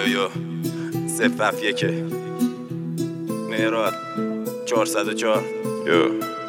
یو 071 مهراد 404 یو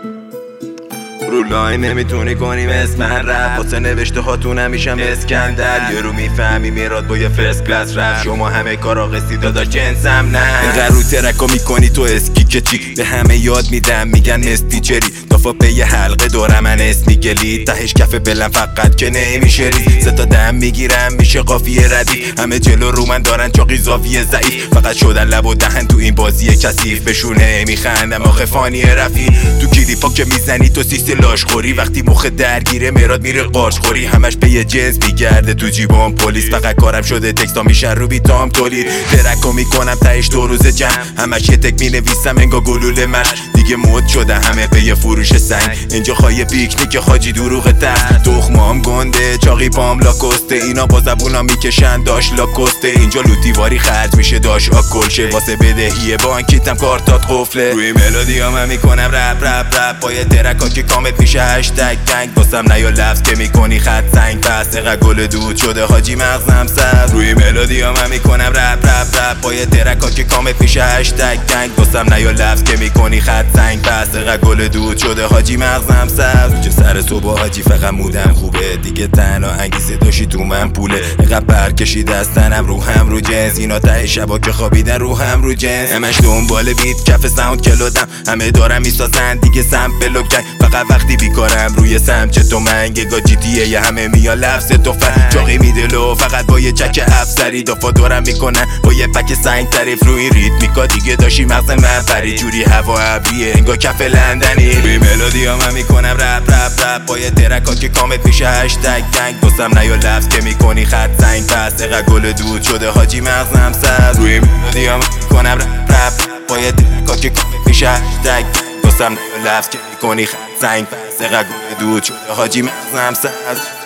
رو لاین نمیتونی کنیم اسم من رفت واسه نوشته هاتون همیشم اسکندر یه رو میفهمی میراد با یه فرست کلاس رفت شما همه کارا قصی داداش جنسم نه اینقدر رو ترکا میکنی تو اسکی که چی به همه یاد میدم میگن استیچری دافا به یه حلقه دورم من اسمی گلی تهش کف بلم فقط که نمیشه ری ستا دم میگیرم میشه قافیه ردی همه جلو رو من دارن چاقی زاویه ضعیف فقط شدن لب و دهن تو این بازی کثیف بشونه میخندم آخه فانی رفی تو کلیپا که میزنی تو سیست لاشخوری وقتی مخ درگیره مراد میره قارچ خوری همش به یه جنس میگرده تو جیبام پلیس فقط کارم شده تکستا میشن رو بیتام تولید ترکو میکنم تهش 2 روز جمع همش یه تک مینویسم انگا گلوله من دیگه مد شده همه به یه فروش سنگ اینجا خواهی پیکنیک حاجی دروغ تر تخمام گنده چاقی پام لاکسته اینا با زبونا میکشن داش لاکسته اینجا لوتیواری خرج میشه داش آکلشه واسه بدهی بانکیتم کارتات قفله روی ملودیام میکنم رپ با یه ترکا که کامت میشه هشتگ گنگ واسم نیا لفظ که میکنی خط سنگ پس اقا گل دود شده حاجی مغزم سر روی ملودیام میکنم رپ با یه ترکا که کامت میشه هشتگ گنگ واسم نیا لفظ که میکنی خط سنگ پس اقا گل دود شده حاجی مغزم سر چه سر صبح حاجی فقط مودم خوبه دیگه تنها انگیزه داشتی تو من پوله اقا برکشی دستنم روحم رو جنس اینا ته شبا که خوابیدن روحم رو جنس همش دنبال بیت کف ساوند کلودم همه دارم میسازن دیگه سمپل و گنگ فقط وقتی بیکارم روی سمچه تو منگگا جی تی ای همه میا لفظ توفن چاقی میدلو فقط با یه چک افسری دافا دورم میکنن با یه پک سنگ تعریف روی ریتمیکا دیگه داشتی مغز من پری جوری هوا ابریه انگا کف لندنی روی ملودیام هم میکنم رپ با یه ترکا که کامت میشه هشتگ گنگ واسم نیا لفظ که میکنی خط سنگ پس اقا گل دود شده حاجی مغزم سر روی ملودیام میکنم رپ با یه ترکا که کامت میشه هشتگ واسم نیا لفظ که میکنی خط سنگ پس اقا گل دود شده حاجی مغزم سر